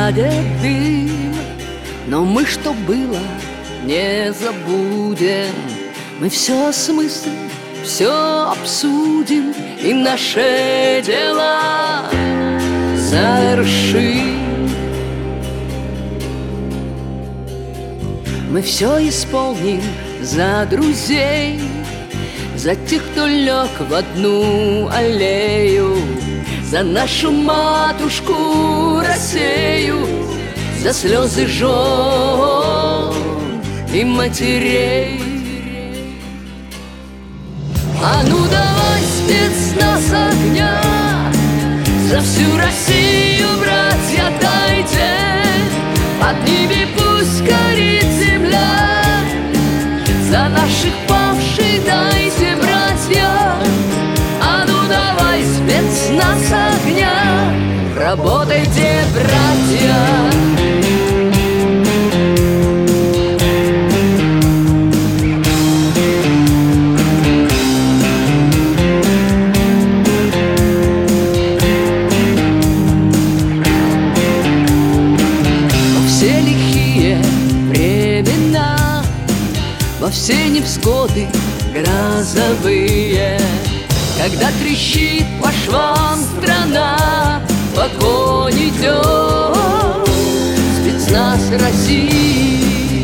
сядет дым, но мы, что было, не забудем. Мы все осмыслим, все обсудим и наши дела завершим. Мы все исполним за друзей, за тех, кто лег в одну аллею, за нашу матушку Россию, за слезы жен и матерей. А ну давай, спецназ огня, за всю Россию, братья, дайте, подними, пусть горит земля, за наших павших дайте, братья. А ну давай, спецназ огня, работайте, братья. Во все невзгоды грозовые, когда трещит по швам страна, в огонь идет спецназ России.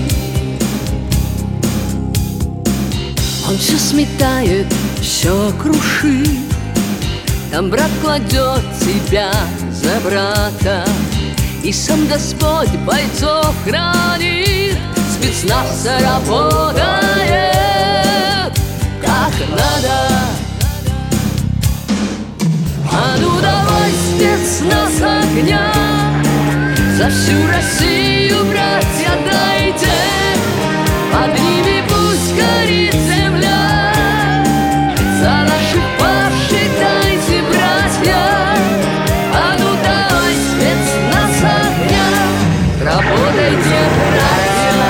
Он все сметает, все крушит, там брат кладет себя за брата, и сам Господь бойцов хранит. Спецназ работает как надо. А ну давай, спецназ огня, за всю Россию, братья, дайте, подними, пусть горит земля, за наших павших дайте, братья. А ну давай, спецназ огня, работайте, братья.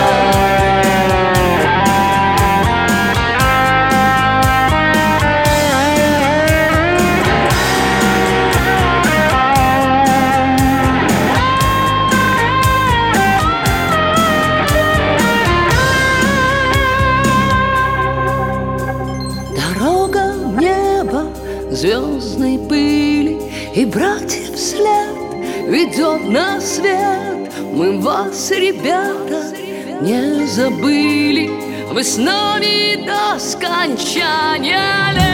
Звездной пыли и братьев след ведет на свет. Мы вас, ребята, не забыли, вы с нами до скончания лет.